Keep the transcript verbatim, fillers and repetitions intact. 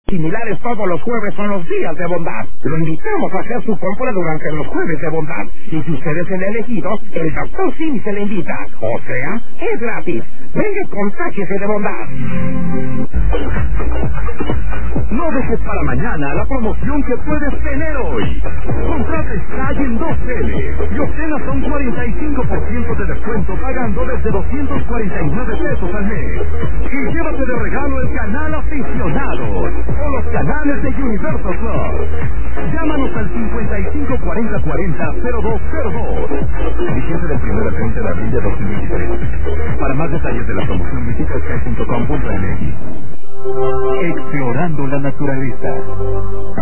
Similares todos los jueves son los días de bondad. Lo invitamos a hacer su compra durante los jueves de bondad. Y si usted es el elegido, el doctor Sim se le invita. O sea, es gratis. Venga y contágiese de bondad. No dejes para mañana la promoción que puedes tener hoy. Contrata Sky en dos L y obtén hasta un cuarenta y cinco por ciento de descuento pagando desde doscientos cuarenta y nueve pesos al mes. Y llévate de regalo el canal Aficionados o los canales de Universal Club. Llámanos al cincuenta y cinco cuarenta cuarenta cero dos cero dos. Vigente del primero al treinta de abril de dos mil veintitrés. Para más detalles de la promoción visita sky punto com punto m x. Explorando la naturaleza.